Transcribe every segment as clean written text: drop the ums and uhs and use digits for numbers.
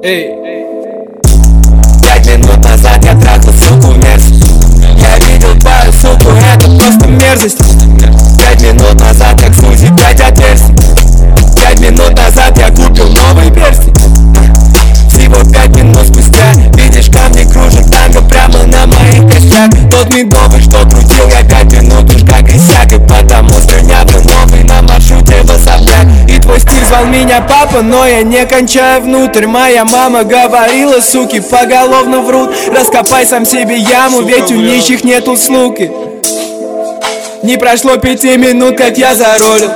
5 минут назад я трахал суку мерзость. Я видел твою суку, это просто мерзость. 5 минут назад как Сузи 5 отверстий. 5 минут назад я купил новый перстень. Всего 5 минут спустя видишь, камни кружат танго прямо на моих костях. Тот медовый, что крутил я 5 минут уж как иссяк. И потому слюнявый новый на маршруте в особняк. И твой стиль звал меня папа, но я не кончаю внутрь. Моя мама говорила, суки поголовно врут. Раскопай сам себе яму, ведь у нищих нету слуги. Не прошло 5 минут, как я заролил.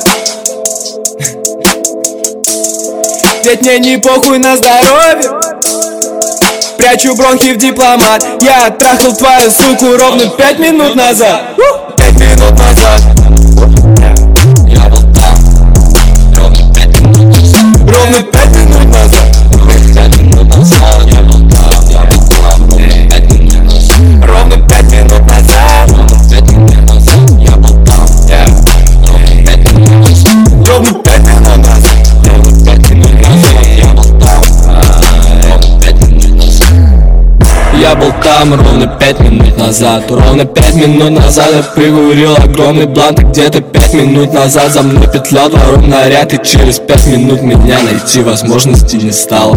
Ведь мне не похуй на здоровье. Прячу бронхи в дипломат. Я оттрахал твою суку ровно 5 минут назад. 5 минут назад. Я был там. Ровно 5 минут назад. Ровно 5 минут назад. 5 минут назад. Я был там. Я был там. Ровно 5 минут назад. Ровно 5 минут назад. Ровно 5 минут назад. Я был там. Ровно 5 минут назад. Ровно 5 минут назад. Я был там ровно 5 минут назад. Ровно 5 минут назад я прикурил огромный блант. И где-то 5 минут назад за мной петлял двором наряд. И через 5 минут меня найти возможности не стало.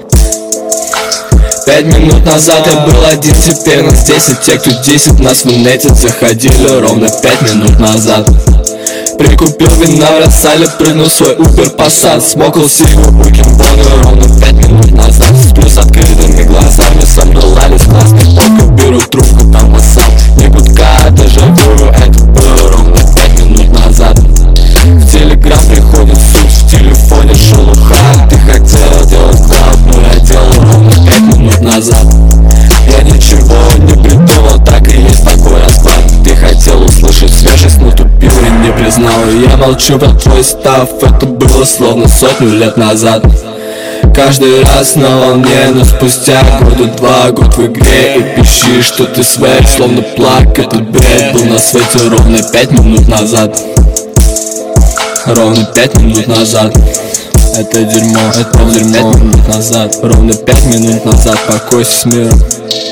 5 минут назад я был один, теперь нас 10. Те, кто 10 нас в инете заходили ровно 5 минут назад. Прикупил вина в Рассале, прыгнул свой Uber Passat. Смокал сигу, букинбоны ровно 5 минут назад. Сплю с открытыми глазами, со мной лали с классной фоткой. Беру трубку, там вассал, не гудка, дежавю. Это было ровно 5 минут назад. В телеграм приходит суть, в телефоне шелуха. Ты хотела делать клауд, но я делал ровно 5 минут назад. Я ничего не придумал, так и есть такой расклад. Ты хотел услышать свежесть, но тупил и не признал. Я молчу про твой став, это было словно 100 лет назад. Каждый раз на волне, но спустя года 2, год в игре. И пищишь, что ты свек, словно плак. Этот бред был на свете ровно 5 минут назад. Ровно 5 минут назад. Это дерьмо, это ровно 5 минут назад. Ровно 5 минут назад, покойся с миром.